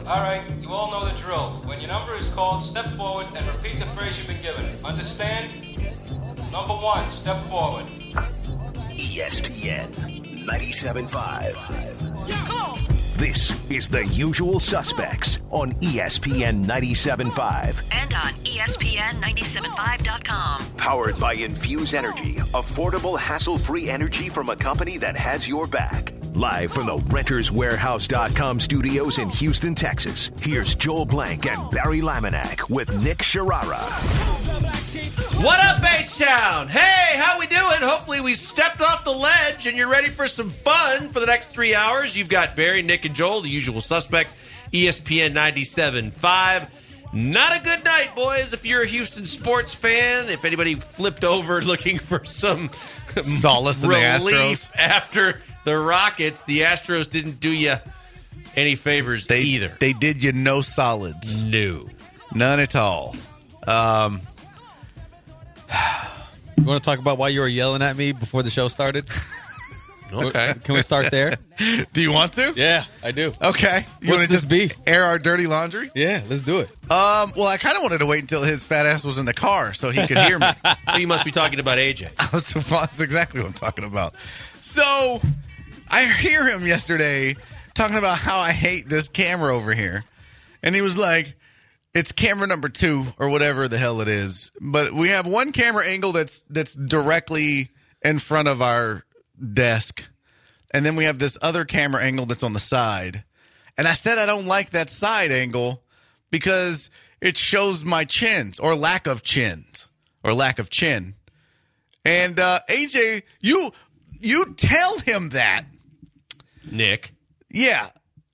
All right, you all know the drill. When your number is called, step forward and repeat the phrase you've been given. Understand? Number 1, step forward. ESPN 97.5. Yeah, come on. This is The Usual Suspects on ESPN 97.5. And on ESPN975.com. Powered by Infuse Energy, affordable, hassle-free energy from a company that has your back. Live from the RentersWarehouse.com studios in Houston, Texas, here's Joel Blank and Barry Laminack with Nick Sharara. What up, H-Town? Hey, how we doing? Hopefully we stepped off the ledge and you're ready for some fun for the next 3 hours. You've got Barry, Nick, and Joel, the usual suspects, ESPN 97.5. Not a good night, boys, if you're a Houston sports fan. If anybody flipped over looking for some solace in the Astros after the Rockets, the Astros didn't do you any favors either. They did you no solids. No. None at all. You want to talk about why you were yelling at me before the show started? Okay. Can we start there? Do you want to? Yeah, I do. Okay. You want to just be? Air our dirty laundry? Yeah, let's do it. Well, I kind of wanted to wait until his fat ass was in the car so he could hear me. You must be talking about AJ. That's exactly what I'm talking about. So I hear him yesterday talking about how I hate this camera over here. And he was like, it's camera number 2 or whatever the hell it is. But we have one camera angle that's directly in front of our desk. And then we have this other camera angle that's on the side. And I said I don't like that side angle because it shows my chins or lack of chins or lack of chin. And AJ, you tell him that. Nick. Yeah.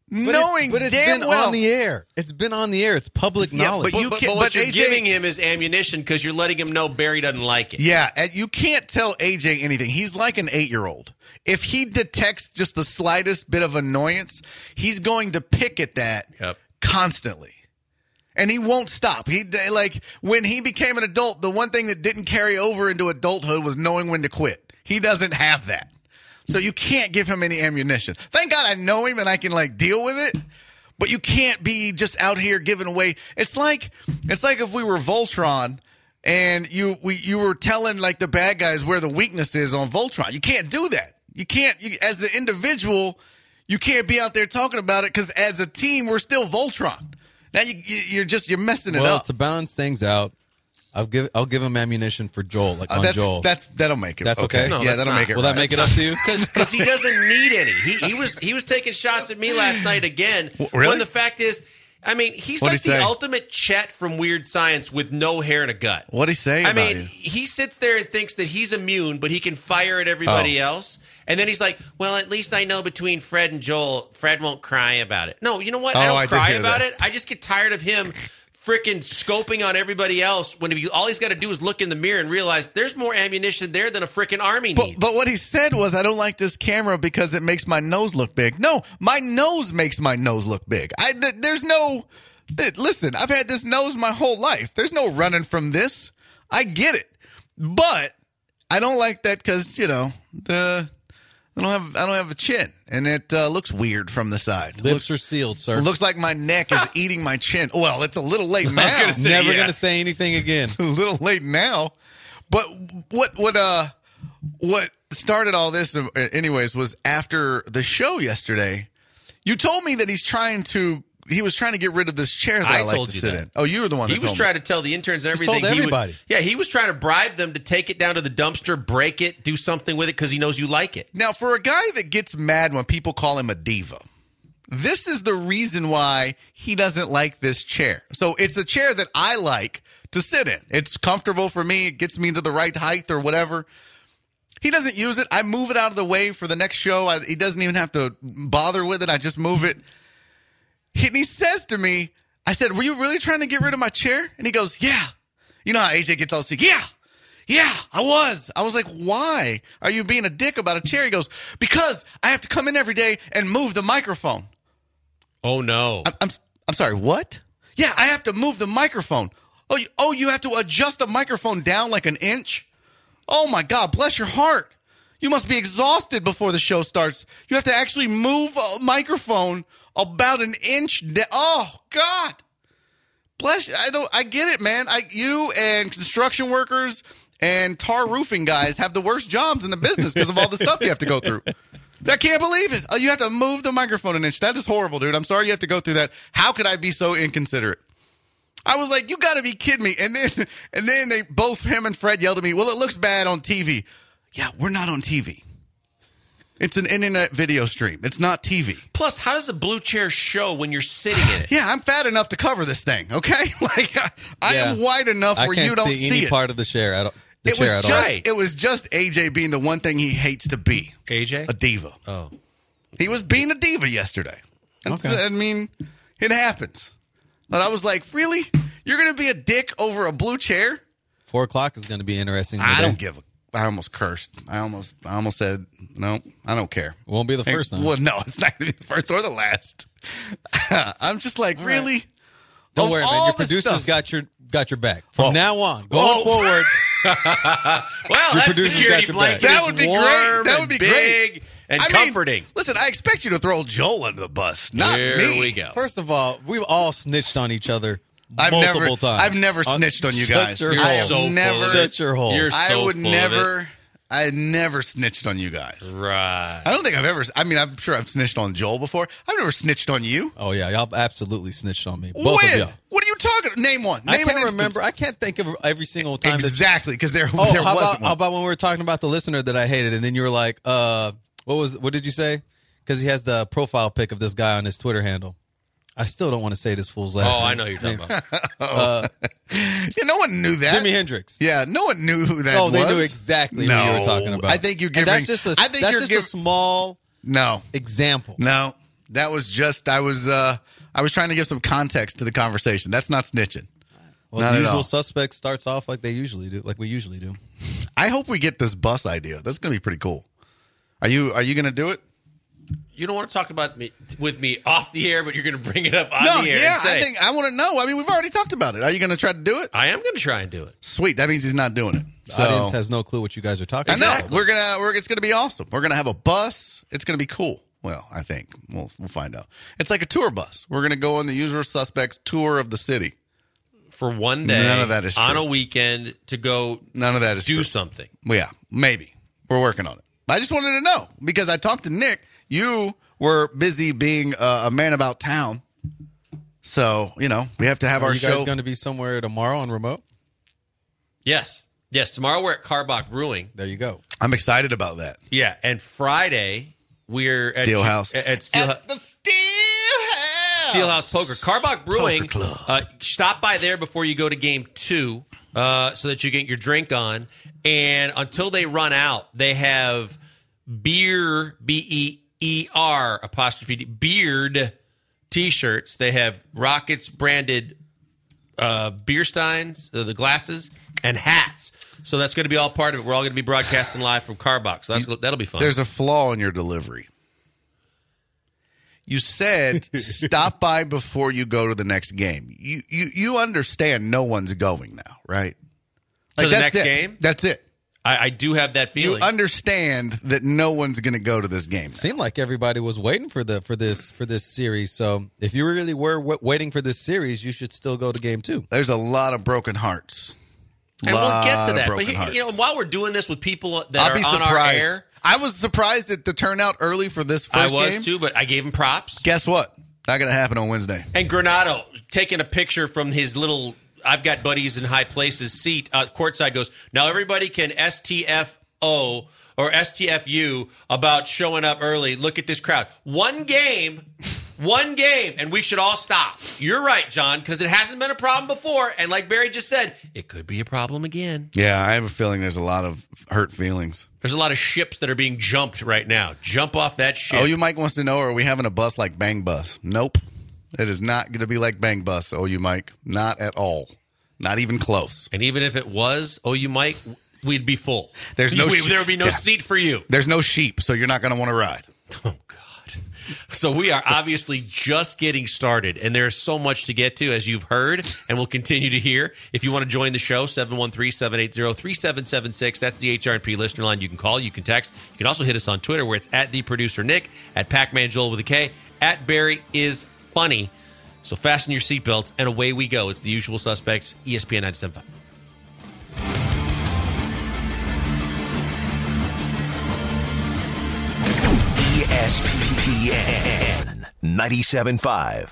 But it's damn been well on the air. It's been on the air. It's public knowledge. But what you're AJ, giving him is ammunition because you're letting him know Barry doesn't like it. Yeah, and you can't tell AJ anything. He's like an 8-year-old. If he detects just the slightest bit of annoyance, he's going to pick at that constantly. And he won't stop. When he became an adult, the one thing that didn't carry over into adulthood was knowing when to quit. He doesn't have that. So you can't give him any ammunition. Thank God I know him and I can deal with it. But you can't be just out here giving away. It's like if we were Voltron and you were telling the bad guys where the weakness is on Voltron. You can't do that. You can't as the individual. You can't be out there talking about it because as a team we're still Voltron. Now you're messing it up. Well, to balance things out, I'll give him ammunition for Joel, Joel. That'll make it. That's okay. No, yeah, that'll make it. Will that make it up to you? Because he doesn't need any. He was taking shots at me last night again. Really? When the fact is, he's What'd like he the say? ultimate Chet from Weird Science with no hair and a gut. What'd he say about you? He sits there and thinks that he's immune, but he can fire at everybody else. And then he's like, well, at least I know between Fred and Joel, Fred won't cry about it. No, you know what? I don't cry about it. I just get tired of him freaking scoping on everybody else when all he's got to do is look in the mirror and realize there's more ammunition there than a freaking army needs. But what he said was, I don't like this camera because it makes my nose look big. No, my nose makes my nose look big. Listen, I've had this nose my whole life. There's no running from this. I get it. But I don't like that because, I don't have a chin, and it looks weird from the side. Lips are sealed, sir. It looks like my neck is eating my chin. Well, it's a little late now. Never going to say anything again. It's a little late now. But what started all this, anyways, was after the show yesterday. You told me that he was trying to get rid of this chair that I like to sit in. Oh, you were the one that told me. He was trying to tell the interns everything. Told everybody. He was trying to bribe them to take it down to the dumpster, break it, do something with it because he knows you like it. Now, for a guy that gets mad when people call him a diva, this is the reason why he doesn't like this chair. So it's a chair that I like to sit in. It's comfortable for me. It gets me to the right height or whatever. He doesn't use it. I move it out of the way for the next show. He doesn't even have to bother with it. I just move it. And he says to me, I said, were you really trying to get rid of my chair? And he goes, yeah. You know how AJ gets all sick? Yeah, I was. I was like, why are you being a dick about a chair? He goes, because I have to come in every day and move the microphone. Oh, no. I'm sorry, what? Yeah, I have to move the microphone. Oh, you have to adjust a microphone down like an inch? Oh, my God, bless your heart. You must be exhausted before the show starts. You have to actually move a microphone about an inch. Oh, God. Bless you. I get it, man. You and construction workers and tar roofing guys have the worst jobs in the business because of all the stuff you have to go through. I can't believe it. You have to move the microphone an inch. That is horrible, dude. I'm sorry you have to go through that. How could I be so inconsiderate? I was like, you got to be kidding me. And then they both, him and Fred, yelled at me, well, it looks bad on TV. Yeah, we're not on TV. It's an internet video stream. It's not TV. Plus, how does a blue chair show when you're sitting in it? Yeah, I'm fat enough to cover this thing, okay? Like, I am wide enough where you don't see it. I can't see any part of the chair at all. It was just AJ being the one thing he hates to be. AJ? A diva. Oh. He was being a diva yesterday. Okay. I mean, it happens. But I was like, really? You're going to be a dick over a blue chair? 4 o'clock is going to be interesting. I don't give a... I almost cursed. I almost said, no, I don't care. It won't be the first time. Well, no, it's not going to be the first or the last. I'm just like, really? Right. Don't worry, man. Your producers got your back. From now on, going forward. Well, that security blanket that would be great. That would be big great. And comforting. Listen, I expect you to throw Joel under the bus, not me. Here we go. First of all, we've all snitched on each other multiple times. I've never snitched on you guys. Shut your hole. You're so I never snitched on you guys. Right. I don't think I've ever. I mean, I'm sure I've snitched on Joel before. I've never snitched on you. Oh yeah, y'all absolutely snitched on me. Both of y'all. What are you talking? Name one. Name I can't remember. I can't think of every single time. Exactly, because there wasn't one. How about when we were talking about the listener that I hated, and then you were like, what did you say? Because he has the profile pic of this guy on his Twitter handle. I still don't want to say this fool's last name. I know who you're talking about. Yeah, no one knew that. Jimi Hendrix. Yeah, no one knew who that was. Oh, they knew exactly who you were talking about. I think you're giving... And that's just a small example. No, that was just... I was trying to give some context to the conversation. That's not snitching. Well, the Usual Suspects starts off like we usually do. I hope we get this bus idea. That's going to be pretty cool. Are you going to do it? You don't want to talk about with me off the air, but you're going to bring it up on the air. Yeah, I want to know. I mean, we've already talked about it. Are you going to try to do it? I am going to try and do it. Sweet. That means he's not doing it. The audience has no clue what you guys are talking about. I know. It's going to be awesome. We're going to have a bus. It's going to be cool. Well, I think we'll find out. It's like a tour bus. We're going to go on the Usual Suspects tour of the city for one day. None of that is true. On a weekend to go. None of that is do something. Well, yeah, maybe we're working on it. I just wanted to know because I talked to Nick. You were busy being a man about town. So, we have to have our show. Are you guys going to be somewhere tomorrow on remote? Yes. Tomorrow we're at Karbach Brewing. There you go. I'm excited about that. Yeah. And Friday we're at Steelhouse. At the Steelhouse. Steelhouse Poker. Karbach Brewing. Stop by there before you go to game 2 so that you get your drink on. And until they run out, they have beer, BEER apostrophe beard t-shirts. They have Rockets branded beer steins, the glasses, and hats. So that's going to be all part of it. We're all going to be broadcasting live from Karbach. So that'll be fun. There's a flaw in your delivery. You said stop by before you go to the next game. You understand no one's going now, right? To the next game? That's it. I do have that feeling. You understand that no one's going to go to this game. Seemed like everybody was waiting for this series. So if you really were waiting for this series, you should still go to game 2. There's a lot of broken hearts. And we'll get to that. But while we're doing this with people that are on our air, I was surprised at the turnout early for this first game. I was too, but I gave him props. Guess what? Not going to happen on Wednesday. And Granado taking a picture from his little I've got buddies in high places seat courtside goes, now everybody can STFO or STFU about showing up early. Look at this crowd. One game, and we should all stop. You're right, John, because it hasn't been a problem before. And like Barry just said, it could be a problem again. Yeah, I have a feeling there's a lot of hurt feelings. There's a lot of ships that are being jumped right now. Jump off that ship. Oh, you Mike wants to know, are we having a bus like Bang Bus? Nope. It is not going to be like Bang Bus, OU Mike. Not at all. Not even close. And even if it was, OU Mike, we'd be full. There would be no seat for you. There's no sheep, so you're not going to want to ride. Oh, God. So we are obviously just getting started, and there's so much to get to, as you've heard, and we'll continue to hear. If you want to join the show, 713-780-3776. That's the HRP listener line. You can call, you can text. You can also hit us on Twitter, where it's at @TheProducerNick, at Pac-Man Joel with a K, at Barry is funny. So fasten your seatbelts, and away we go. It's The Usual Suspects, ESPN 97.5. ESPN 97.5.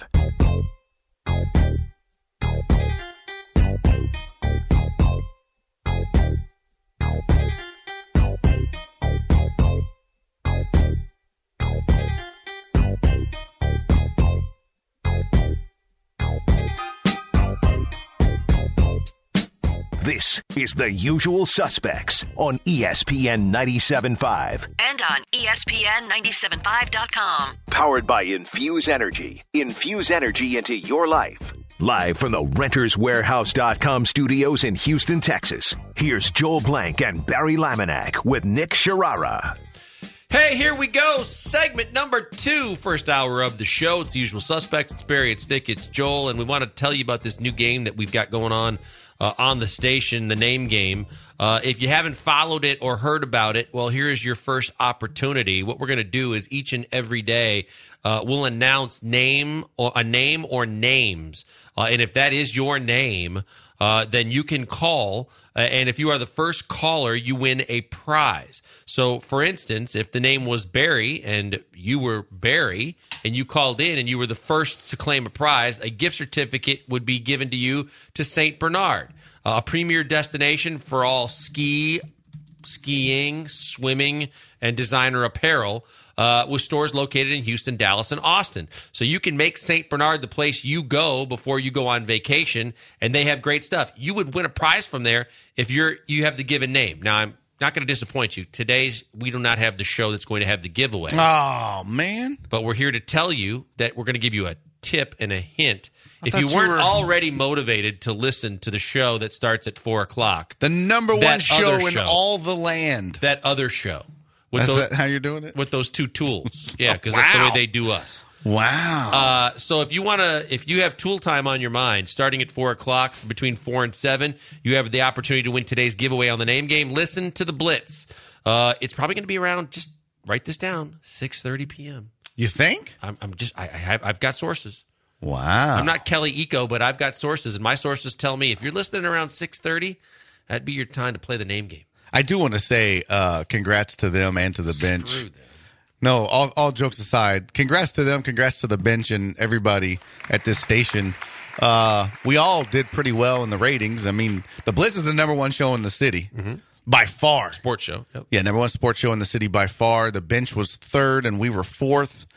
This is The Usual Suspects on ESPN 97.5. And on ESPN975.com. Powered by Infuse Energy. Infuse energy into your life. Live from the RentersWarehouse.com studios in Houston, Texas. Here's Joel Blank and Barry Laminack with Nick Sharara. Hey, here we go. Segment number 2, first hour of the show. It's The Usual Suspects. It's Barry, it's Nick, it's Joel, and we want to tell you about this new game that we've got going on the station, the name game. If you haven't followed it or heard about it, well, here is your first opportunity. What we're going to do is each and every day we'll announce a name or names. And if that is your name, then you can call. And if you are the first caller, you win a prize. So, for instance, if the name was Barry and you were Barry and you called in and you were the first to claim a prize, a gift certificate would be given to you to St. Bernard, a premier destination for all skiing, swimming, and designer apparel, with stores located in Houston, Dallas, and Austin. So you can make St. Bernard the place you go before you go on vacation, and they have great stuff. You would win a prize from there if you have the given name. Now, I'm not going to disappoint you. Today, we do not have the show that's going to have the giveaway. Oh, man. But we're here to tell you that we're going to give you a tip and a hint. If you weren't already motivated to listen to the show that starts at 4 o'clock. The number one show in all the land. That other show. Is that how you're doing it? With those two tools. Yeah, because that's the way they do us. Wow. So if you have tool time on your mind, starting at 4 o'clock, between 4 and 7, you have the opportunity to win today's giveaway on the name game. Listen to the Blitz. It's probably going to be around, just write this down, 6:30 p.m. You think? I've got sources. Wow. I'm not Kelly Eco, but I've got sources, and my sources tell me if you're listening around 6:30, that'd be your time to play the name game. I do want to say congrats to them and to the bench. Screw them. No, all jokes aside, congrats to them, congrats to the bench and everybody at this station. We all did pretty well in the ratings. I mean, the Blitz is the number one show in the city by far. Sports show. Yep. Yeah, number one sports show in the city by far. The bench was third and we were fourth.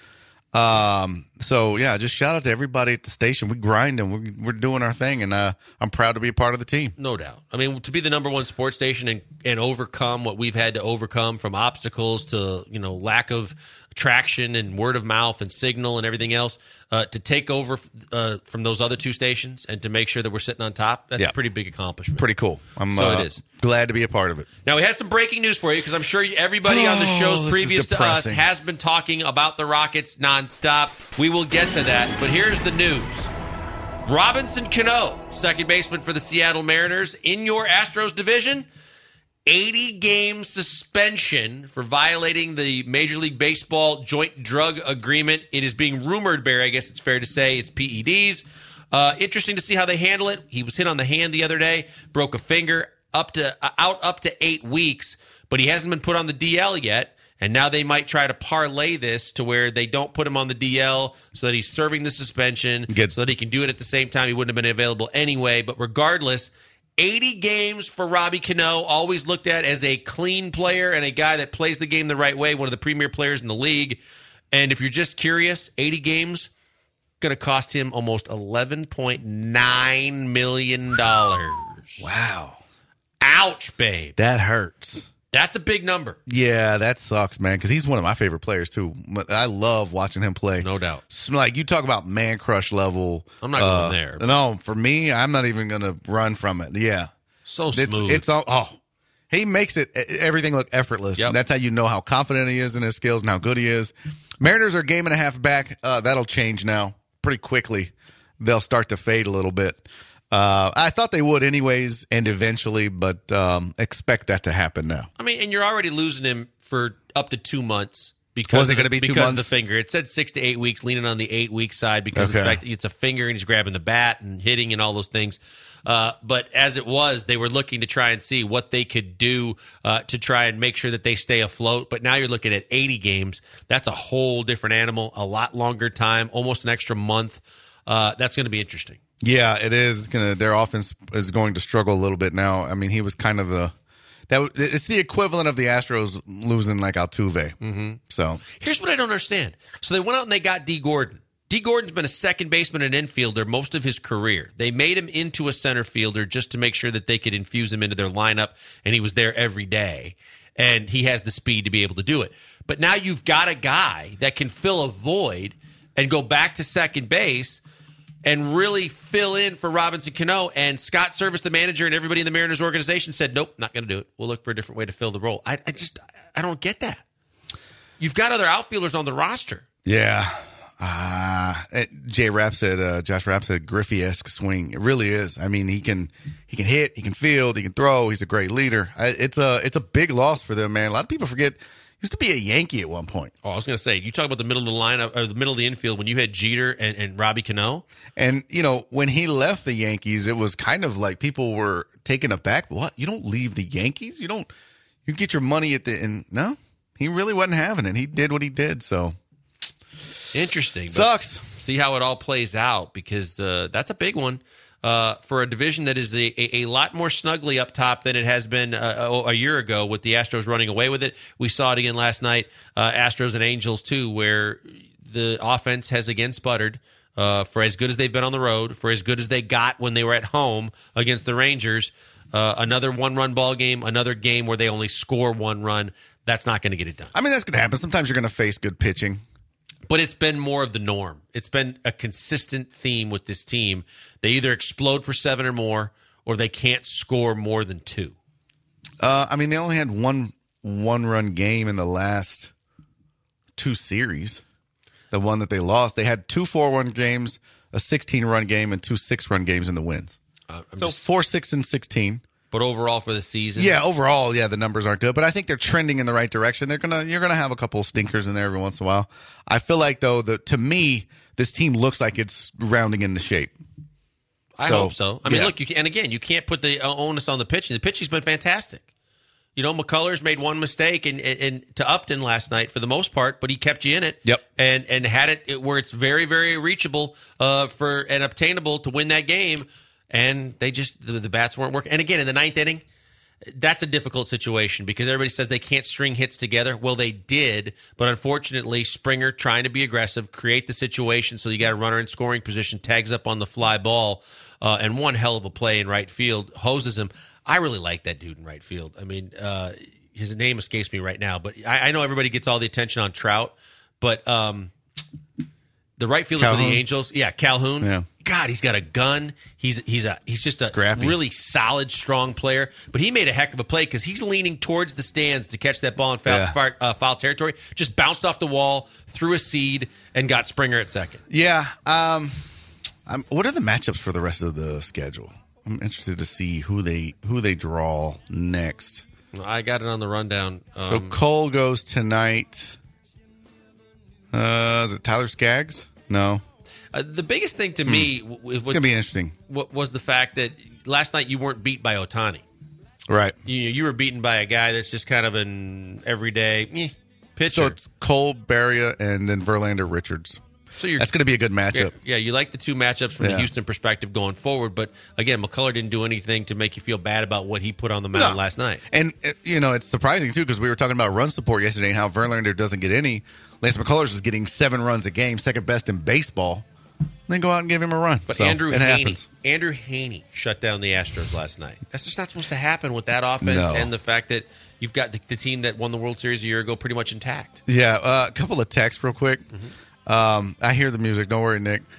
So yeah, just shout out to everybody at the station. We grind and we're doing our thing, and I'm proud to be a part of the team. No doubt. I mean, to be the number one sports station and overcome what we've had to overcome, from obstacles to lack of traction and word of mouth and signal and everything else, to take over from those other two stations and to make sure that we're sitting on top. That's a pretty big accomplishment. Pretty cool. It is. Glad to be a part of it. Now, we had some breaking news for you because I'm sure everybody on the shows previous to us has been talking about the Rockets nonstop. We will get to that, but here's the news. Robinson Cano, second baseman for the Seattle Mariners, in your Astros division, 80-game suspension for violating the Major League Baseball joint drug agreement. It is being rumored, Barry, I guess it's fair to say, it's PEDs. Interesting to see how they handle it. He was hit on the hand the other day, broke a finger, out up to 8 weeks, but he hasn't been put on the DL yet. And now they might try to parlay this to where they don't put him on the DL so that he's serving the suspension, so that he can do it at the same time. He wouldn't have been available anyway. But regardless, 80 games for Robbie Cano, always looked at as a clean player and a guy that plays the game the right way, one of the premier players in the league. And if you're just curious, 80 games, going to cost him almost $11.9 million. Wow. Ouch, babe. That hurts. That's a big number. Yeah, that sucks, man, because he's one of my favorite players, too. I love watching him play. No doubt. Like, you talk about man crush level. I'm not going there. No, for me, I'm not even going to run from it. Yeah. So smooth. He makes everything look effortless. Yep. That's how you know how confident he is in his skills and how good he is. Mariners are a game and a half back. That'll change now pretty quickly. They'll start to fade a little bit. I thought they would anyways and eventually, but expect that to happen now. I mean, and you're already losing him for up to 2 months Because Was it going to be 2 because months? of the finger? It said 6 to 8 weeks, leaning on the 8-week side because of the fact that it's a finger and he's grabbing the bat and hitting and all those things. But as it was, they were looking to try and see what they could do to try and make sure that they stay afloat. But now you're looking at 80 games. That's a whole different animal, a lot longer time, almost an extra month. That's going to be interesting. Yeah, it is. Their offense is going to struggle a little bit now. I mean, he was kind of it's the equivalent of the Astros losing like Altuve. Mm-hmm. So here's what I don't understand. So they went out and they got D. Gordon. D. Gordon's been a second baseman and infielder most of his career. They made him into a center fielder just to make sure that they could infuse him into their lineup, and he was there every day. And he has the speed to be able to do it. But now you've got a guy that can fill a void and go back to second base and really fill in for Robinson Cano. And Scott Service, the manager, and everybody in the Mariners organization said, nope, not going to do it. We'll look for a different way to fill the role. I don't get that. You've got other outfielders on the roster. Yeah. Josh Rapp said Griffey-esque swing. It really is. I mean, he can hit, he can field, he can throw. He's a great leader. It's a big loss for them, man. A lot of people forget he used to be a Yankee at one point. Oh, I was going to say, you talk about the middle of the lineup, or the middle of the infield when you had Jeter and Robbie Cano. And, when he left the Yankees, it was kind of like people were taken aback. What? You don't leave the Yankees? You get your money at the end. No, he really wasn't having it. He did what he did. So interesting. Sucks. See how it all plays out, because that's a big one for a division that is a lot more snugly up top than it has been a year ago, with the Astros running away with it. We saw it again last night, Astros and Angels too, where the offense has again sputtered. For as good as they've been on the road, for as good as they got when they were at home against the Rangers, another one-run ball game, another game where they only score one run, that's not going to get it done. I mean, that's going to happen. Sometimes you're going to face good pitching. But it's been more of the norm. It's been a consistent theme with this team. They either explode for 7 or more, or they can't score more than 2. I mean, they only had one-run game in the last 2 series. The one that they lost, they had 2 4-run games, a 16-run game, and 2 6-run games in the wins. 4, 6, and 16. But overall for the season, the numbers aren't good. But I think they're trending in the right direction. You're gonna have a couple of stinkers in there every once in a while. I feel like though to me, this team looks like it's rounding into shape. I hope so. I mean, look, you can't put the onus on the pitching. The pitching's been fantastic. McCullers made one mistake in to Upton last night for the most part, but he kept you in it. Yep. And had it where it's very, very reachable for and obtainable to win that game. And they just the bats weren't working. And again, in the 9th inning, that's a difficult situation because everybody says they can't string hits together. Well, they did, but unfortunately, Springer trying to be aggressive, create the situation so you got a runner in scoring position, tags up on the fly ball, and one hell of a play in right field, hoses him. I really like that dude in right field. I mean, his name escapes me right now, but I know everybody gets all the attention on Trout, but the right fielder for the Angels, Calhoun. Yeah. God, he's got a gun. He's just a scrappy, really solid, strong player. But he made a heck of a play because he's leaning towards the stands to catch that ball in foul territory. Just bounced off the wall, threw a seed, and got Springer at second. Yeah. What are the matchups for the rest of the schedule? I'm interested to see who they draw next. I got it on the rundown. So Cole goes tonight. Is it Tyler Skaggs? No. The biggest thing to me it's going to be interesting. Was the fact that last night you weren't beat by Ohtani. Right. You were beaten by a guy that's just kind of an everyday pitcher. So it's Cole, Barria, and then Verlander, Richards. So that's going to be a good matchup. Yeah, you like the 2 matchups from the Houston perspective going forward. But, again, McCuller didn't do anything to make you feel bad about what he put on the mound last night. And, it's surprising, too, because we were talking about run support yesterday and how Verlander doesn't get any. Lance McCullers is getting 7 runs a game, second best in baseball. Then go out and give him a run. But Andrew Heaney shut down the Astros last night. That's just not supposed to happen with that offense and the fact that you've got the team that won the World Series a year ago pretty much intact. Yeah, a couple of texts real quick. Mm-hmm. I hear the music. Don't worry, Nick.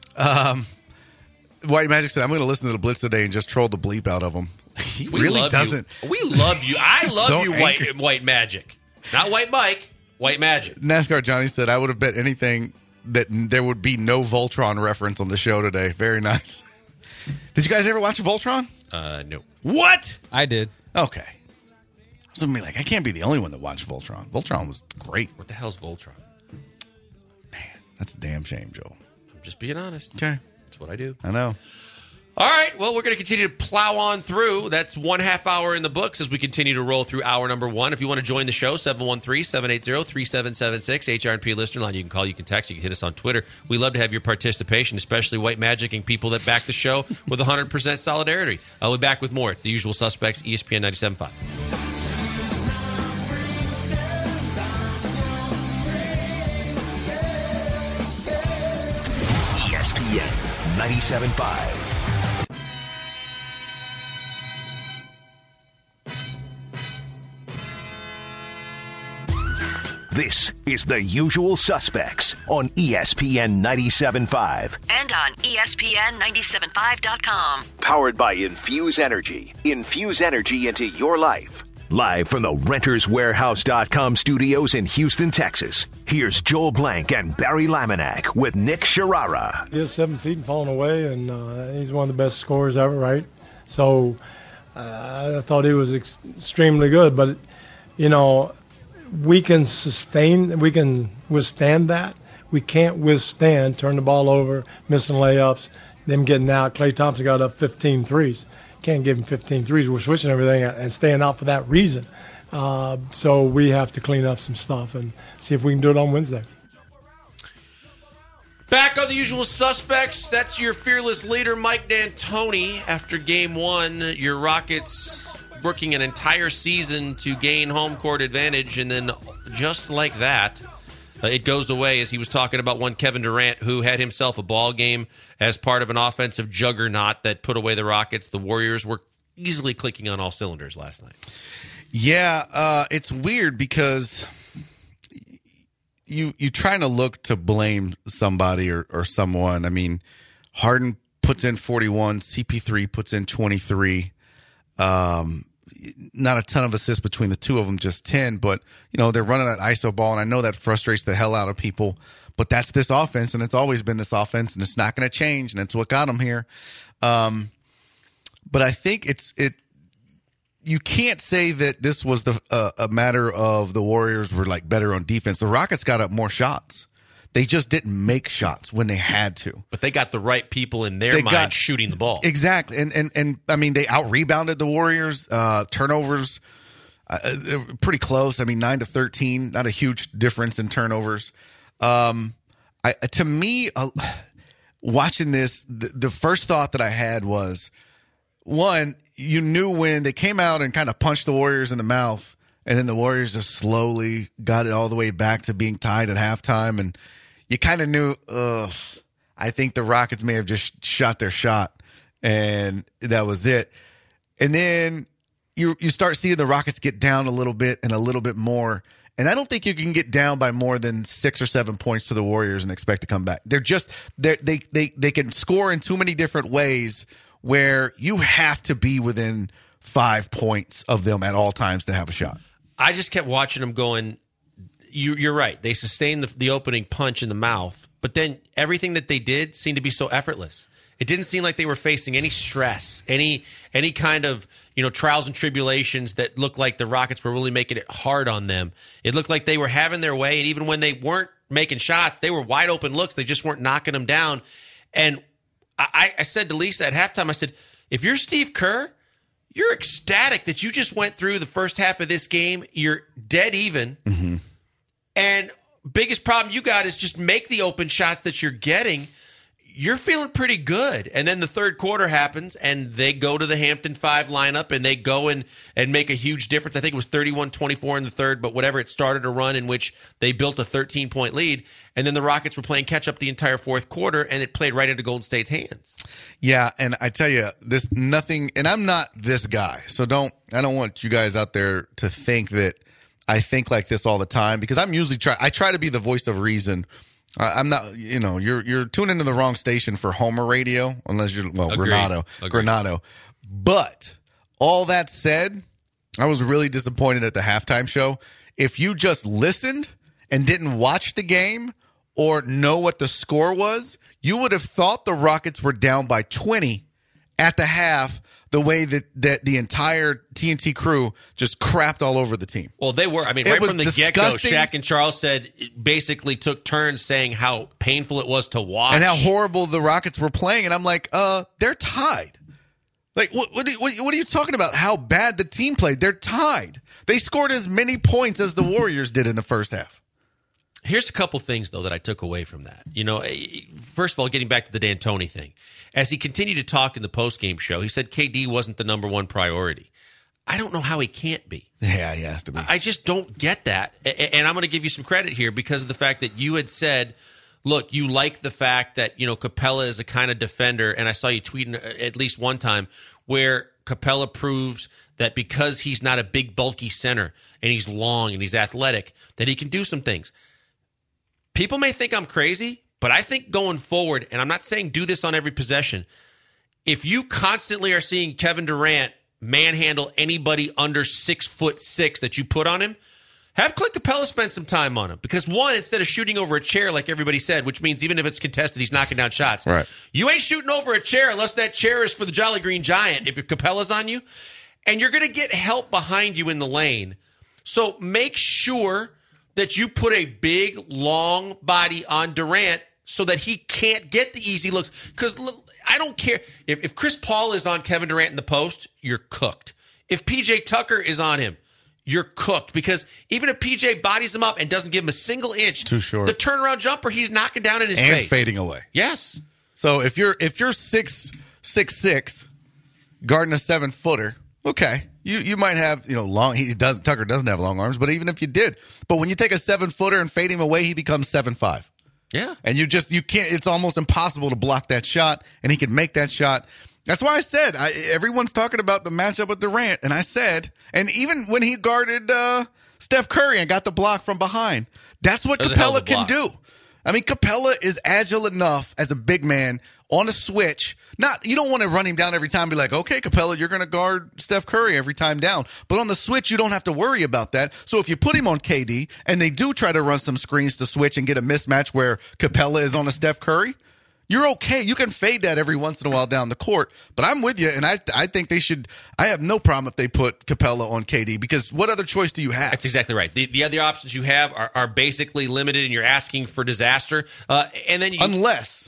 White Magic said, I'm going to listen to the Blitz today and just troll the bleep out of him. He really doesn't. We love you. I love you, White Magic. Not White Mike, White Magic. NASCAR Johnny said, I would have bet anything that there would be no Voltron reference on the show today. Very nice. Did you guys ever watch Voltron? No. What? I did. Okay. was gonna be like, I can't be the only one that watched Voltron. Voltron was great. What the hell's Voltron? Man, that's a damn shame, Joel. I'm just being honest. Okay. That's what I do. I know. All right, well, we're going to continue to plow on through. That's 1/2 hour in the books as we continue to roll through hour number 1. If you want to join the show, 713-780-3776, HRP listener line. You can call, you can text, you can hit us on Twitter. We love to have your participation, especially White Magicking people that back the show with 100% solidarity. I'll be back with more. It's The Usual Suspects, ESPN 97.5. ESPN 97.5. This is The Usual Suspects on ESPN 97.5. And on ESPN975.com. Powered by Infuse Energy. Infuse energy into your life. Live from the RentersWarehouse.com studios in Houston, Texas. Here's Joel Blank and Barry Laminack with Nick Sharara. He is 7 feet and falling away, and he's one of the best scorers ever, right? So I thought he was extremely good. But, you know, we can withstand that. We can't withstand turn the ball over, missing layups, them getting out. Klay Thompson got up 15 threes. Can't give him 15 threes. We're switching everything and staying out for that reason. So we have to clean up some stuff and see if we can do it on Wednesday. Back on The Usual Suspects, that's your fearless leader, Mike D'Antoni. After Game 1, your Rockets working an entire season to gain home court advantage, and then just like that, it goes away, as he was talking about one Kevin Durant, who had himself a ball game as part of an offensive juggernaut that put away the Rockets. The Warriors were easily clicking on all cylinders last night. Yeah, it's weird because you trying to look to blame somebody or someone. I mean, Harden puts in 41, CP3 puts in 23. Not a ton of assists between the two of them, just 10. But, you know, they're running that ISO ball, and I know that frustrates the hell out of people. But that's this offense, and it's always been this offense, and it's not going to change, and it's what got them here. But I think you can't say that this was a matter of the Warriors were, like, better on defense. The Rockets got up more shots. They just didn't make shots when they had to. But they got the right people in their mind shooting the ball. Exactly. And I mean, they out-rebounded the Warriors. Turnovers, pretty close. I mean, 9-13, not a huge difference in turnovers. To me, watching this, the first thought that I had was, one, you knew when they came out and kind of punched the Warriors in the mouth, and then the Warriors just slowly got it all the way back to being tied at halftime, and you kind of knew, I think the Rockets may have just shot their shot, and that was it. And then you start seeing the Rockets get down a little bit and a little bit more, and I don't think you can get down by more than 6 or 7 points to the Warriors and expect to come back. They can score in too many different ways where you have to be within 5 points of them at all times to have a shot. I just kept watching them going, you're right. They sustained the opening punch in the mouth, but then everything that they did seemed to be so effortless. It didn't seem like they were facing any stress, any kind of, you know, trials and tribulations that looked like the Rockets were really making it hard on them. It looked like they were having their way, and even when they weren't making shots, they were wide open looks. They just weren't knocking them down. And I said to Lisa at halftime, I said, if you're Steve Kerr, you're ecstatic that you just went through the first half of this game. You're dead even. Mm-hmm. And biggest problem you got is just make the open shots that you're getting. You're feeling pretty good. And then the third quarter happens, and they go to the Hampton 5 lineup, and they go and make a huge difference. I think it was 31-24 in the third, but whatever, it started a run in which they built a 13-point lead. And then the Rockets were playing catch-up the entire fourth quarter, and it played right into Golden State's hands. Yeah, and I tell you, and I'm not this guy, so I don't want you guys out there to think that I think like this all the time, because I'm usually I try to be the voice of reason. I'm not, you know, you're tuning into the wrong station for Homer radio, unless you're, Granado. But all that said, I was really disappointed at the halftime show. If you just listened and didn't watch the game or know what the score was, you would have thought the Rockets were down by 20 at the half. the way that the entire TNT crew just crapped all over the team. Well, they were. I mean, It right was from the get-go, disgusting. Shaq and Charles said basically took turns saying how painful it was to watch. And how horrible the Rockets were playing. And I'm like, they're tied. Like, what are you talking about? How bad the team played? They're tied. They scored as many points as the Warriors did in the first half. Here's a couple things, though, that I took away from that. You know, first of all, getting back to the D'Antoni thing. As he continued to talk in the postgame show, he said KD wasn't the number one priority. I don't know how he can't be. Yeah, he has to be. I just don't get that. And I'm going to give you some credit here because of the fact that you had said, look, you like the fact that, you know, Capella is a kind of defender, and I saw you tweeting at least one time where Capella proves that because he's not a big, bulky center and he's long and he's athletic, that he can do some things. People may think I'm crazy, but I think going forward, and I'm not saying do this on every possession, if you constantly are seeing Kevin Durant manhandle anybody under 6'6" that you put on him, have Clint Capella spend some time on him. Because one, instead of shooting over a chair like everybody said, which means even if it's contested, he's knocking down shots. Right. You ain't shooting over a chair unless that chair is for the Jolly Green Giant if Capella's on you. And you're going to get help behind you in the lane. So make sure that you put a big, long body on Durant so that he can't get the easy looks. Because I don't care. If Chris Paul is on Kevin Durant in the post, you're cooked. If PJ Tucker is on him, you're cooked. Because even if PJ bodies him up and doesn't give him a single inch, too short. The turnaround jumper, he's knocking down in his and face. fading away. Yes. So if you're 6'6", guarding a 7-footer, okay, you might have, you know, long. Tucker doesn't have long arms, but even if you did, but when you take a 7-footer and fade him away, he becomes 7'5". Yeah. And you can't. It's almost impossible to block that shot, and he can make that shot. That's why I said everyone's talking about the matchup with Durant, and I said, and even when he guarded Steph Curry and got the block from behind, that's what Capella can do. I mean, Capella is agile enough as a big man on a switch. You don't want to run him down every time and be like, okay, Capella, you're going to guard Steph Curry every time down. But on the switch, you don't have to worry about that. So if you put him on KD and they do try to run some screens to switch and get a mismatch where Capella is on a Steph Curry, you're okay. You can fade that every once in a while down the court. But I'm with you, and I think they should. I have no problem if they put Capella on KD because what other choice do you have? That's exactly right. The other options you have are basically limited, and you're asking for disaster. And then unless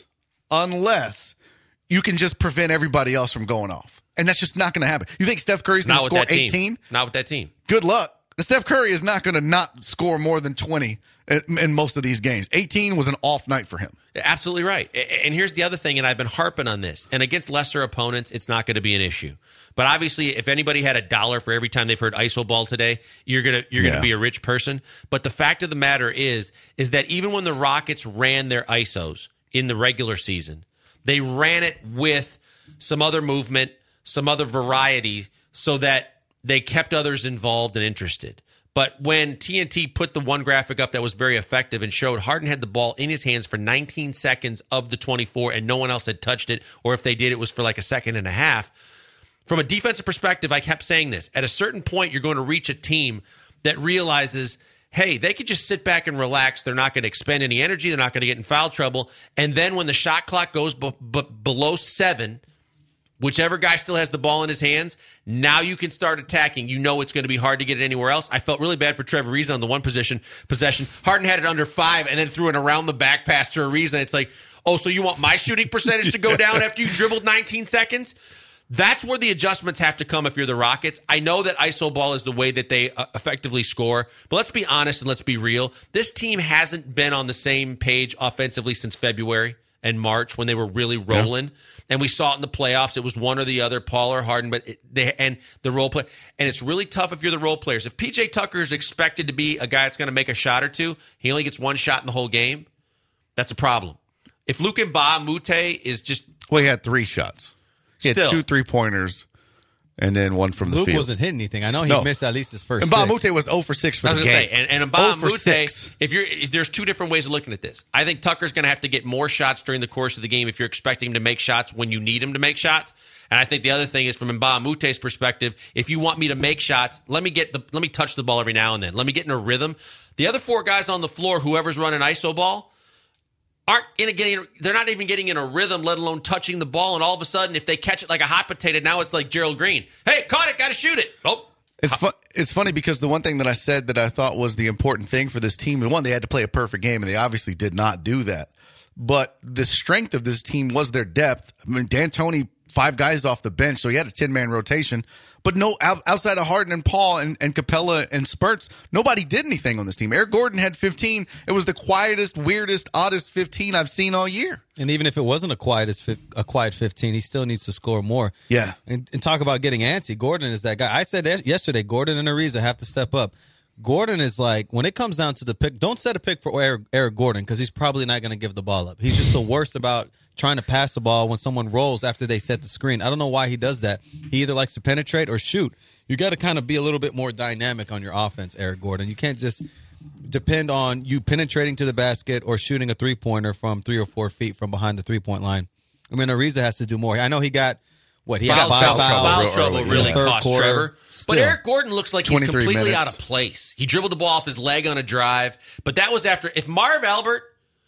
you can just prevent everybody else from going off, and that's just not going to happen. You think Steph Curry's going to score 18? Not with that team. Good luck. Steph Curry is not going to not score more than 20 in most of these games. 18 was an off night for him. Absolutely right. And here's the other thing, and I've been harping on this. And against lesser opponents, it's not going to be an issue. But obviously, if anybody had $1 for every time they've heard ISO ball today, you're gonna be a rich person. But the fact of the matter is that even when the Rockets ran their ISOs in the regular season, they ran it with some other movement, some other variety, so that they kept others involved and interested. But when TNT put the one graphic up that was very effective and showed Harden had the ball in his hands for 19 seconds of the 24 and no one else had touched it, or if they did, it was for like a second and a half. From a defensive perspective, I kept saying this. At a certain point, you're going to reach a team that realizes, hey, they could just sit back and relax. They're not going to expend any energy. They're not going to get in foul trouble. And then when the shot clock goes below 7, whichever guy still has the ball in his hands, now you can start attacking. You know it's going to be hard to get it anywhere else. I felt really bad for Trevor Ariza on the one possession. Harden had it under 5 and then threw an around the back pass to Ariza. It's like, oh, so you want my shooting percentage to go down after you dribbled 19 seconds? That's where the adjustments have to come if you're the Rockets. I know that ISO ball is the way that they effectively score, but let's be honest and let's be real. This team hasn't been on the same page offensively since February and March when they were really rolling. Yeah. And we saw it in the playoffs. It was one or the other, Paul or Harden, and the role play. And it's really tough if you're the role players. If PJ Tucker is expected to be a guy that's going to make a shot or two, he only gets one shot in the whole game. That's a problem. If Luc Mbah a Moute is just... Well, he had 3 shots. He had 2 3-pointers and then one from the Luke field. wasn't hitting anything. I know he missed at least his first. Mbah a Moute was 0 for 6 for the game. And Mbah a Moute, if there's 2 different ways of looking at this. I think Tucker's going to have to get more shots during the course of the game if you're expecting him to make shots when you need him to make shots. And I think the other thing is from Mbah a Moute's perspective, if you want me to make shots, let me touch the ball every now and then. Let me get in a rhythm. The other 4 guys on the floor, whoever's running ISO ball, they're not even getting in a rhythm, let alone touching the ball. And all of a sudden, if they catch it like a hot potato, now it's like Gerald Green. Hey, caught it, got to shoot it. Oh. It's funny because the one thing that I said that I thought was the important thing for this team, and one, they had to play a perfect game, and they obviously did not do that. But the strength of this team was their depth. I mean, D'Antoni, 5 guys off the bench, so he had a 10-man rotation. But no, outside of Harden and Paul and Capella and Spurts, nobody did anything on this team. Eric Gordon had 15. It was the quietest, weirdest, oddest 15 I've seen all year. And even if it wasn't a quiet 15, he still needs to score more. Yeah. And talk about getting antsy. Gordon is that guy. I said yesterday, Gordon and Ariza have to step up. Gordon is like, when it comes down to the pick, don't set a pick for Eric Gordon because he's probably not going to give the ball up. He's just the worst about trying to pass the ball when someone rolls after they set the screen. I don't know why he does that. He either likes to penetrate or shoot. You got to kind of be a little bit more dynamic on your offense, Eric Gordon. You can't just depend on you penetrating to the basket or shooting a three-pointer from 3 or 4 feet from behind the three-point line. I mean, Ariza has to do more. I know he got, he had foul trouble really cost quarter. Trevor. Still. But Eric Gordon looks like he's completely minutes. out of place. He dribbled the ball off his leg on a drive, but that was after. If Marv Albert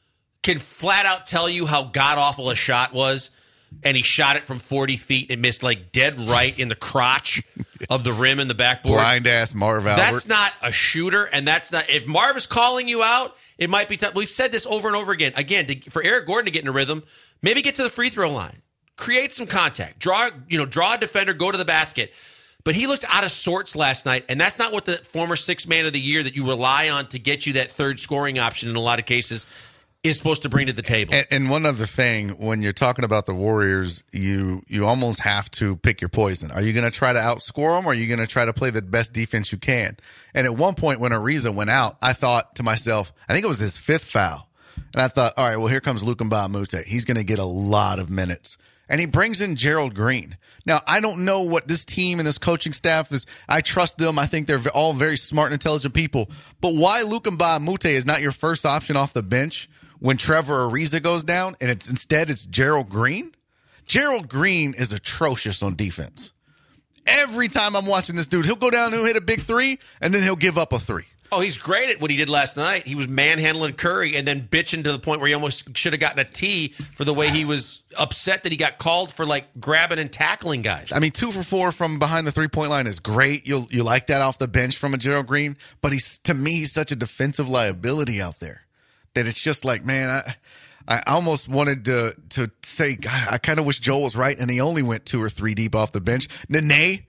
can flat out tell you how god-awful a shot was, and he shot it from 40 feet and missed like dead right in the crotch of the rim and the backboard. Blind-ass Marv Albert. That's not a shooter, and that's not – if Marv is calling you out, it might be tough. We've said this over and over again. Again, for Eric Gordon to get in a rhythm, maybe get to the free throw line. Create some contact. Draw a defender, go to the basket. But he looked out of sorts last night, and that's not what the former 6th man of the year that you rely on to get you that third scoring option in a lot of cases is supposed to bring to the table. And one other thing, when you're talking about the Warriors, you almost have to pick your poison. Are you going to try to outscore them, or are you going to try to play the best defense you can? And at one point when Ariza went out, I thought to myself, I think it was his 5th foul. And I thought, all right, well, here comes Luka Mbah-a-Moute. He's going to get a lot of minutes. And he brings in Gerald Green. Now, I don't know what this team and this coaching staff is. I trust them. I think they're all very smart and intelligent people. But why Luka Mbah-a-Moute is not your first option off the bench when Trevor Ariza goes down, and instead it's Gerald Green? Gerald Green is atrocious on defense. Every time I'm watching this dude, he'll go down, he'll hit a big 3, and then he'll give up a 3. Oh, he's great at what he did last night. He was manhandling Curry and then bitching to the point where he almost should have gotten a T for the way he was upset that he got called for like grabbing and tackling guys. I mean, 2 for 4 from behind the 3-point line is great. You like that off the bench from a Gerald Green, but to me, he's such a defensive liability out there that it's just like, man, I almost wanted to say, God, I kind of wish Joel was right, and he only went 2 or 3 deep off the bench. Nene.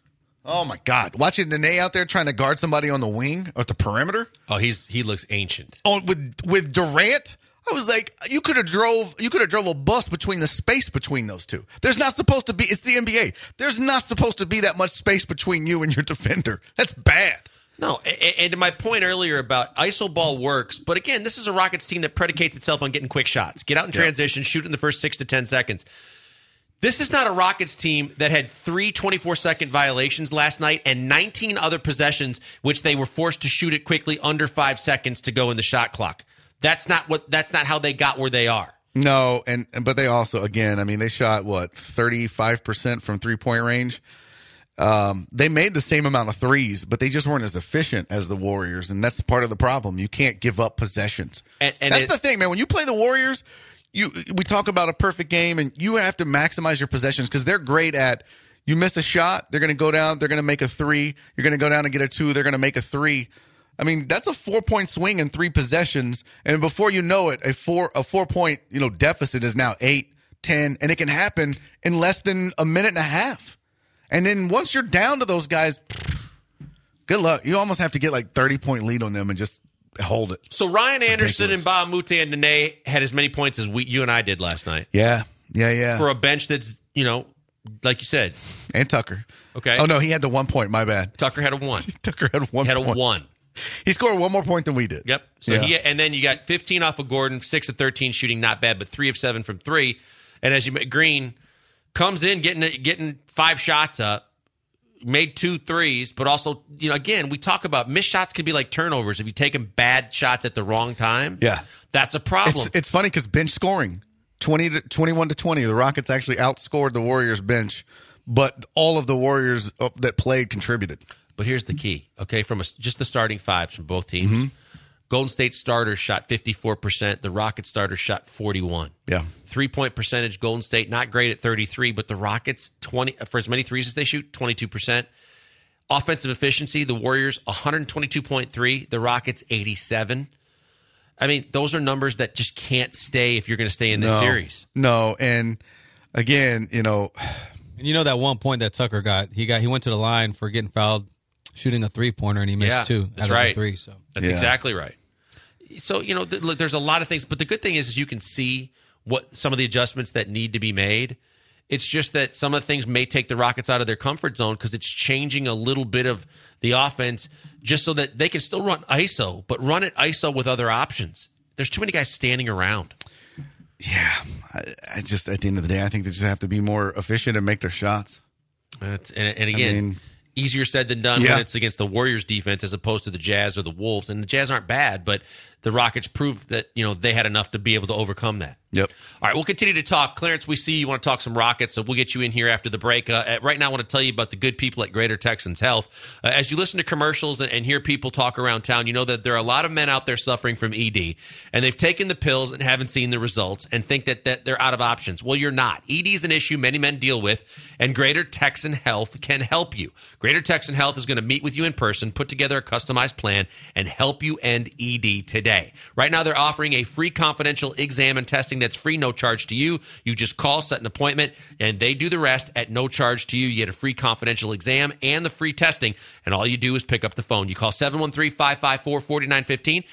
Oh, my God. Watching Nene out there trying to guard somebody on the wing or at the perimeter. Oh, he looks ancient. Oh, with Durant, I was like, you could have drove a bus between the space between those two. There's not supposed to be, it's the NBA. There's not supposed to be that much space between you and your defender. That's bad. No, and to my point earlier about iso ball works, but again, this is a Rockets team that predicates itself on getting quick shots. Get out in transition, shoot in the first 6 to 10 seconds. This is not a Rockets team that had 3 24-second violations last night and 19 other possessions which they were forced to shoot it quickly under 5 seconds to go in the shot clock. That's not how they got where they are. No, but they also, again, I mean, they shot 35% from 3-point range. They made the same amount of threes, but they just weren't as efficient as the Warriors, and that's part of the problem. You can't give up possessions. And that's the thing, man. When you play the Warriors, we talk about a perfect game, and you have to maximize your possessions because they're great at you miss a shot, they're going to go down, they're going to make a 3. You're going to go down and get a 2, they're going to make a 3. I mean, that's a 4-point swing in 3 possessions, and before you know it, a 4-point deficit is now 8, 10, and it can happen in less than a minute and a half. And then once you're down to those guys, good luck. You almost have to get 30-point lead on them and just hold it. So Ryan Anderson and Mbah-a-Moute and Nene had as many points as you and I did last night. Yeah. For a bench that's, like you said. And Tucker. Okay. Oh, no, he had the 1 point. My bad. Tucker had a 1. Tucker had 1 Had a point. 1. He scored 1 more point than we did. Yep. So and then you got 15 off of Gordon, 6 of 13 shooting, not bad, but 3 of 7 from 3. And as Green comes in getting 5 shots up, made 2 threes, but also, again, we talk about missed shots can be like turnovers. If you take them bad shots at the wrong time, that's a problem. It's funny because bench scoring, 21-20, the Rockets actually outscored the Warriors bench, but all of the Warriors that played contributed. But here's the key, okay, from just the starting 5s from both teams. Golden State starters shot 54%. The Rockets starters shot 41%. Yeah. 3-point percentage, Golden State, not great at 33%, but the Rockets, 20 for as many threes as they shoot, 22%. Offensive efficiency, the Warriors, 122.3. The Rockets, 87. I mean, those are numbers that just can't stay if you're going to stay in this series. No, and again, And that 1 point that Tucker got, he went to the line for getting fouled, shooting a 3-pointer, and he missed 2. That's right. 3, so that's exactly right. So, look, there's a lot of things, but the good thing is you can see what some of the adjustments that need to be made. It's just that some of the things may take the Rockets out of their comfort zone because it's changing a little bit of the offense just so that they can still run ISO, but run it ISO with other options. There's too many guys standing around. Yeah. I just, at the end of the day, I think they just have to be more efficient and make their shots. And again, easier said than done when it's against the Warriors defense as opposed to the Jazz or the Wolves. And the Jazz aren't bad, but the Rockets proved that, they had enough to be able to overcome that. Yep. All right, we'll continue to talk. Clarence, we see you want to talk some Rockets, so we'll get you in here after the break. Right now, I want to tell you about the good people at Greater Texans Health. As you listen to commercials and hear people talk around town, you know that there are a lot of men out there suffering from ED, and they've taken the pills and haven't seen the results and think that they're out of options. Well, you're not. ED is an issue many men deal with, and Greater Texan Health can help you. Greater Texan Health is going to meet with you in person, put together a customized plan, and help you end ED today. Right now, they're offering a free confidential exam and testing that's free, no charge to you. You just call, set an appointment, and they do the rest at no charge to you. You get a free confidential exam and the free testing, and all you do is pick up the phone. You call 713-554-4915,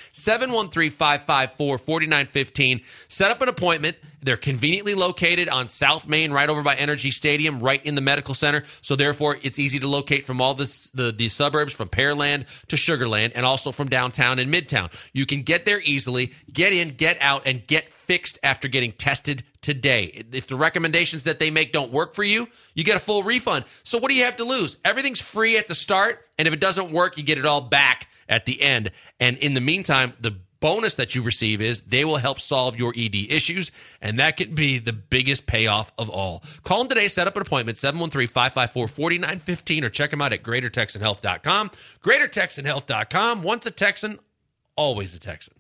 713-554-4915. Set up an appointment. They're conveniently located on South Main, right over by Energy Stadium, right in the medical center. So therefore, it's easy to locate from all the suburbs, from Pearland to Sugarland, and also from downtown and Midtown. You can get there easily, get in, get out, and get fixed after getting tested today. If the recommendations that they make don't work for you, you get a full refund. So what do you have to lose? Everything's free at the start, and if it doesn't work, you get it all back at the end. And in the meantime, the bonus that you receive is they will help solve your ED issues, and that can be the biggest payoff of all. Call them today, set up an appointment, 713-554-4915, or check them out at GreaterTexanHealth.com. GreaterTexanHealth.com. Once a Texan, always a Texan.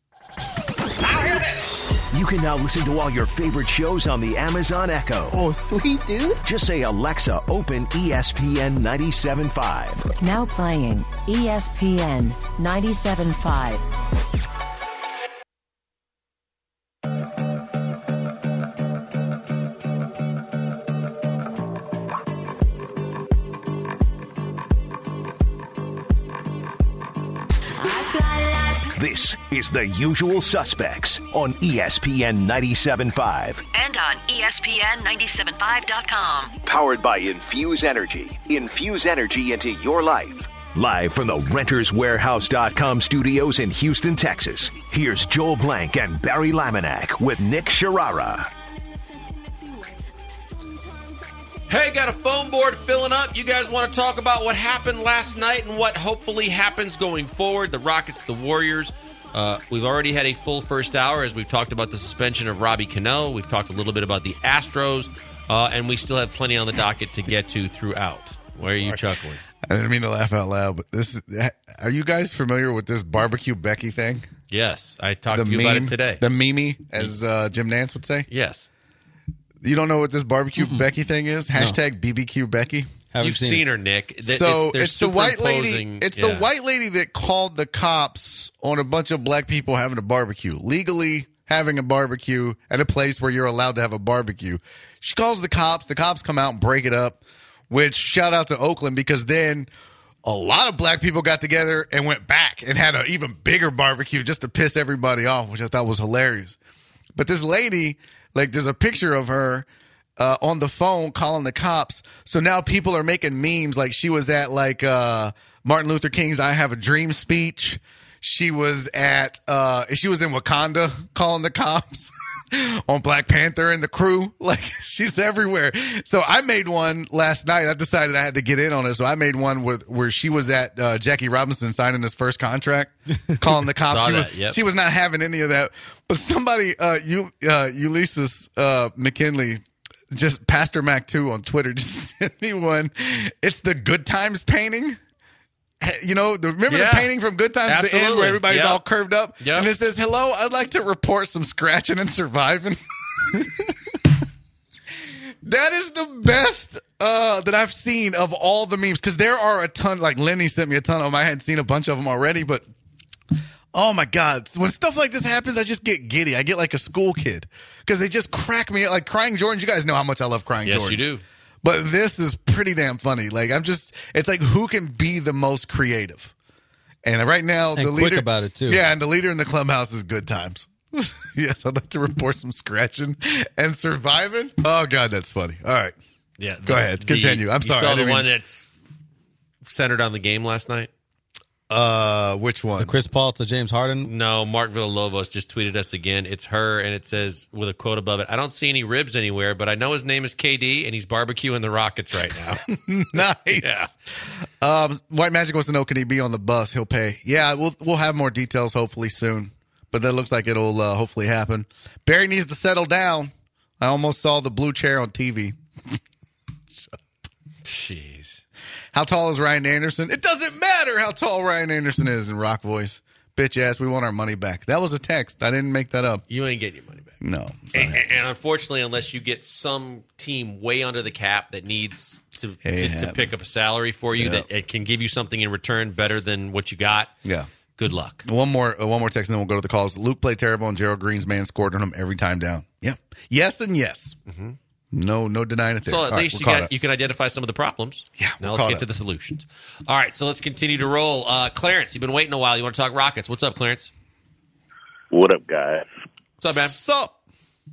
You can now listen to all your favorite shows on the Amazon Echo. Oh, sweet, dude. Just say, Alexa, open ESPN 97.5. Now playing ESPN 97.5. This is The Usual Suspects on ESPN 97.5. And on ESPN975.com. Powered by Infuse Energy. Infuse energy into your life. Live from the RentersWarehouse.com studios in Houston, Texas. Here's Joel Blank and Barry Laminack with Nick Sharara. Hey, got a phone board filling up. You guys want to talk about what happened last night and what hopefully happens going forward? The Rockets, the Warriors. We've already had a full first hour as we've talked about the suspension of Robbie Cano. We've talked a little bit about the Astros, and we still have plenty on the docket to get to throughout. Why are you chuckling? I didn't mean to laugh out loud, but are you guys familiar with this barbecue Becky thing? Yes, I talked to you about it today. The Mimi, as Jim Nance would say? Yes. You don't know what this barbecue Becky thing is? Hashtag BBQ Becky. You've seen her, Nick. So it's the white lady. It's the white lady that called the cops on a bunch of black people having a barbecue, legally having a barbecue at a place where you're allowed to have a barbecue. She calls the cops. The cops come out and break it up. Which shout out to Oakland, because then a lot of black people got together and went back and had an even bigger barbecue just to piss everybody off, which I thought was hilarious. But this lady, like, there's a picture of her on the phone calling the cops. So now people are making memes like she was at Martin Luther King's I Have a Dream speech. She was in Wakanda calling the cops on Black Panther and the crew. Like, she's everywhere. So I made one last night. I decided I had to get in on it. So I made one where she was at Jackie Robinson signing his first contract, calling the cops. She was not having any of that. But somebody, Ulysses McKinley, just Pastor Mac 2 on Twitter, just sent me one. It's the Good Times painting. remember the painting from Good Times at the end where everybody's all curved up? Yep. And it says, hello, I'd like to report some scratching and surviving. That is the best that I've seen of all the memes, because there are a ton. Like Lenny sent me a ton of them. I hadn't seen a bunch of them already, but oh my God. When stuff like this happens, I just get giddy. I get like a school kid because they just crack me up. Like Crying Jordans. You guys know how much I love Crying Jordans. Yes, you do. But this is pretty damn funny. Like it's like who can be the most creative? And right now, the leader quick about it too. Yeah, and the leader in the clubhouse is Good Times. Yes, I'd like to report some scratching and surviving. Oh God, that's funny. All right, yeah. Go ahead, continue. I'm sorry. You saw the one that's centered on the game last night. Which one? The Chris Paul to James Harden? No, Mark Villalobos just tweeted us again. It's her, and it says with a quote above it, I don't see any ribs anywhere, but I know his name is KD, and he's barbecuing the Rockets right now. Nice. Yeah. White Magic wants to know, can he be on the bus? He'll pay. Yeah, we'll have more details hopefully soon, but that looks like it'll hopefully happen. Barry needs to settle down. I almost saw the blue chair on TV. Jeez. How tall is Ryan Anderson? It doesn't matter how tall Ryan Anderson is in rock voice. Bitch ass, we want our money back. That was a text. I didn't make that up. You ain't getting your money back. No. And unfortunately, unless you get some team way under the cap that needs to pick up a salary for you that it can give you something in return better than what you got. Yeah. Good luck. One more text, and then we'll go to the calls. Luke played terrible, and Gerald Green's man scored on him every time down. Yep. Yes and yes. Mm-hmm. No denying it there. So at least you can identify some of the problems. Yeah. Now let's get to the solutions. All right, so let's continue to roll. Clarence, you've been waiting a while. You want to talk Rockets? What's up, Clarence? What up, guys? What's up, man? What's up?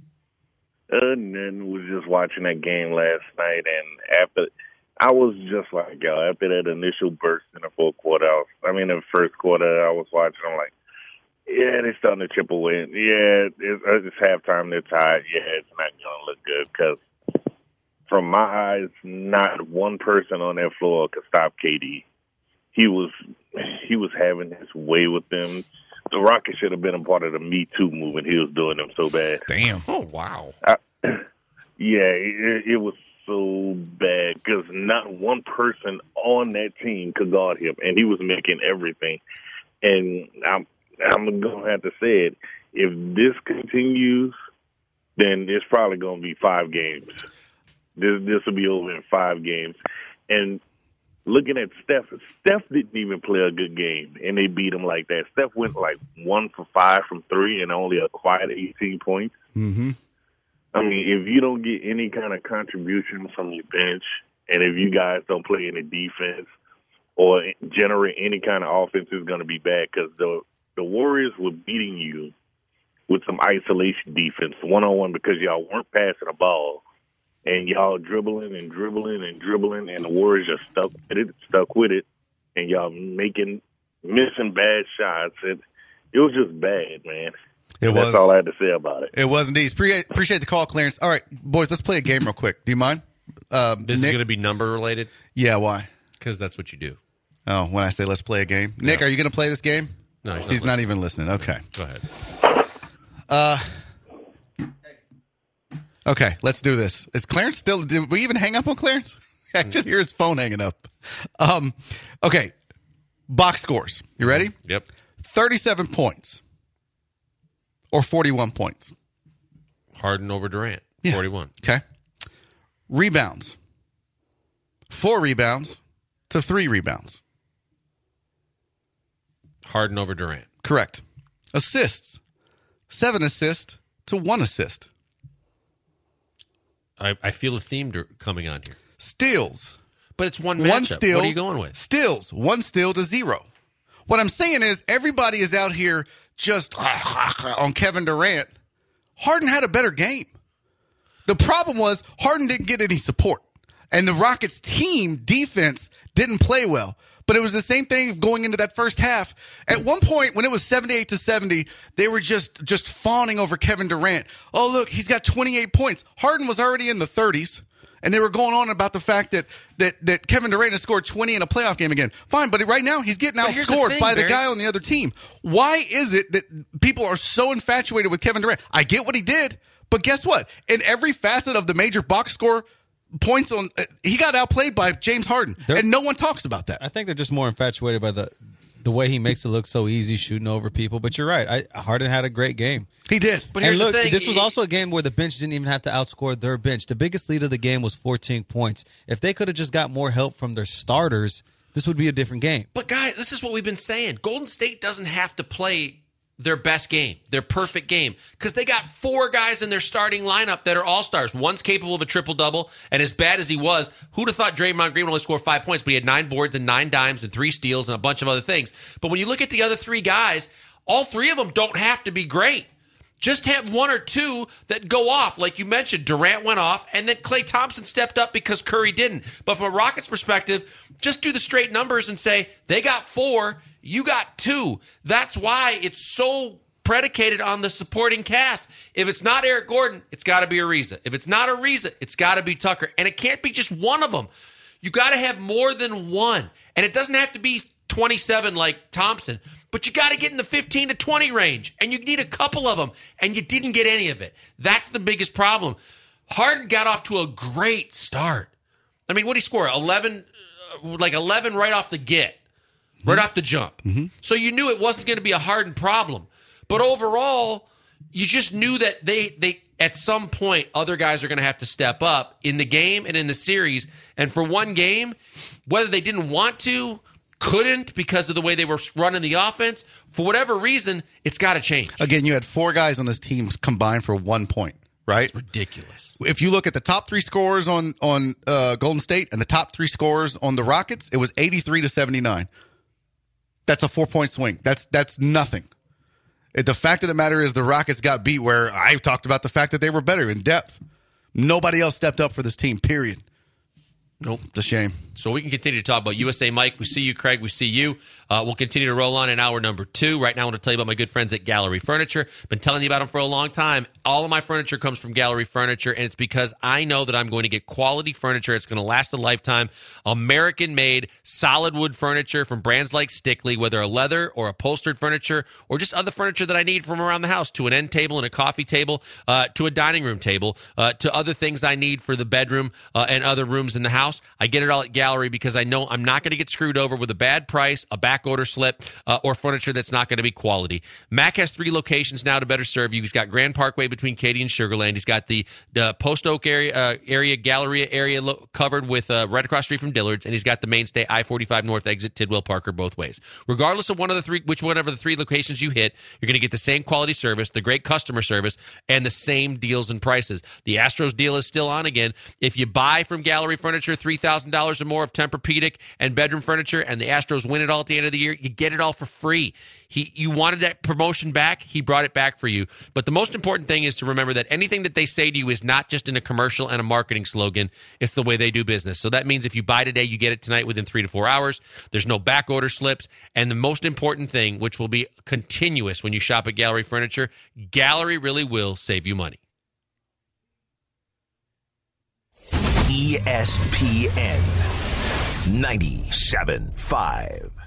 And was just watching that game last night, and after I was just like, yo, after that initial burst in the fourth quarter, the first quarter, I was watching. I'm like, yeah, they're starting to chip away. Yeah, it's halftime. They're tired. Yeah, it's not going to look good because, from my eyes, not one person on that floor could stop KD. He was having his way with them. The Rockets should have been a part of the Me Too movement. He was doing them so bad. Damn. Oh, wow. It was so bad because not one person on that team could guard him, and he was making everything. And I'm going to have to say it. If this continues, then it's probably going to be 5 games. This will be over in 5 games. And looking at Steph didn't even play a good game, and they beat him like that. Steph went like 1 for 5 from 3 and only acquired 18 points. Mm-hmm. I mean, if you don't get any kind of contribution from your bench, and if you guys don't play any defense or generate any kind of offense, it's going to be bad because the Warriors were beating you with some isolation defense, one-on-one, because y'all weren't passing the ball. And y'all dribbling, and the Warriors just stuck with it, and y'all missing bad shots. It was just bad, man. That's all I had to say about it. It was indeed. Appreciate the call, Clarence. All right, boys, let's play a game real quick. Do you mind? This is going to be number related? Yeah, why? Because that's what you do. Oh, when I say let's play a game. Nick, are you going to play this game? No, he's not even listening. Okay. Go ahead. Okay, let's do this. Is Clarence still? Did we even hang up on Clarence? I actually hear his phone hanging up. Okay, box scores. You ready? Yep. 37 points or 41 points. Harden over Durant. 41. Okay. Rebounds. 4 rebounds to 3 rebounds. Harden over Durant. Correct. Assists. 7 assists to 1 assist. I feel a theme coming on here. Steals. But it's one matchup. 1 steal. What are you going with? Steals. 1 steal to 0. What I'm saying is everybody is out here just on Kevin Durant. Harden had a better game. The problem was Harden didn't get any support. And the Rockets team defense didn't play well. But it was the same thing going into that first half. At one point, when it was 78-70, they were just fawning over Kevin Durant. Oh, look, he's got 28 points. Harden was already in the 30s, and they were going on about the fact that Kevin Durant has scored 20 in a playoff game again. Fine, but right now he's getting outscored by the guy on the other team. Why is it that people are so infatuated with Kevin Durant? I get what he did, but guess what? In every facet of the major box score points on. He got outplayed by James Harden, and no one talks about that. I think they're just more infatuated by the way he makes it look so easy shooting over people. But you're right. Harden had a great game. He did. But here's the thing. This was also a game where the bench didn't even have to outscore their bench. The biggest lead of the game was 14 points. If they could have just got more help from their starters, this would be a different game. But, guys, this is what we've been saying. Golden State doesn't have to play their best game, their perfect game, because they got 4 guys in their starting lineup that are all-stars. One's capable of a triple-double, and as bad as he was, who'd have thought Draymond Green would only score 5 points, but he had 9 boards and 9 dimes and 3 steals and a bunch of other things. But when you look at the other 3 guys, all 3 of them don't have to be great. Just have 1 or 2 that go off. Like you mentioned, Durant went off, and then Klay Thompson stepped up because Curry didn't. But from a Rockets perspective, just do the straight numbers and say, they got 4, you got 2. That's why it's so predicated on the supporting cast. If it's not Eric Gordon, it's got to be Ariza. If it's not Ariza, it's got to be Tucker. And it can't be just one of them. You got to have more than one. And it doesn't have to be 27 like Thompson. But you got to get in the 15 to 20 range, and you need a couple of them, and you didn't get any of it. That's the biggest problem. Harden got off to a great start. I mean, what did he score? 11 right off the get, right off the jump. Mm-hmm. So you knew it wasn't going to be a Harden problem. But overall, you just knew that they at some point, other guys are going to have to step up in the game and in the series. And for one game, whether they didn't want to, couldn't because of the way they were running the offense, for whatever reason, it's got to change. Again, you had 4 guys on this team combined for 1 point, right? It's ridiculous. If you look at the top 3 scorers on Golden State and the top 3 scorers on the Rockets, it was 83 to 79. That's a 4-point swing. That's nothing. The fact of the matter is the Rockets got beat where I talked about the fact that they were better in depth. Nobody else stepped up for this team, period. Nope. It's a shame. So we can continue to talk about USA Mike. We see you, Craig. We see you. We'll continue to roll on in hour number 2. Right now, I want to tell you about my good friends at Gallery Furniture. Been telling you about them for a long time. All of my furniture comes from Gallery Furniture, and it's because I know that I'm going to get quality furniture. It's going to last a lifetime. American-made solid wood furniture from brands like Stickley, whether a leather or upholstered furniture or just other furniture that I need from around the house, to an end table and a coffee table, to a dining room table, to other things I need for the bedroom and other rooms in the house. I get it all at Gallery because I know I'm not going to get screwed over with a bad price, a back order slip, or furniture that's not going to be quality. Mac has 3 locations now to better serve you. He's got Grand Parkway between Katy and Sugar Land. He's got the Post Oak area Galleria area covered with right across the street from Dillard's, and he's got the mainstay I-45 North exit Tidwell Parker both ways. Regardless of which one of the 3 locations you hit, you're going to get the same quality service, the great customer service, and the same deals and prices. The Astros deal is still on again. If you buy from Gallery Furniture $3,000 or more of Tempur-Pedic and bedroom furniture, and the Astros win it all at the end of the year, you get it all for free. You wanted that promotion back, he brought it back for you. But the most important thing is to remember that anything that they say to you is not just in a commercial and a marketing slogan. It's the way they do business. So that means if you buy today, you get it tonight within 3 to 4 hours. There's no back order slips. And the most important thing, which will be continuous when you shop at Gallery Furniture, Gallery really will save you money. ESPN 97.5.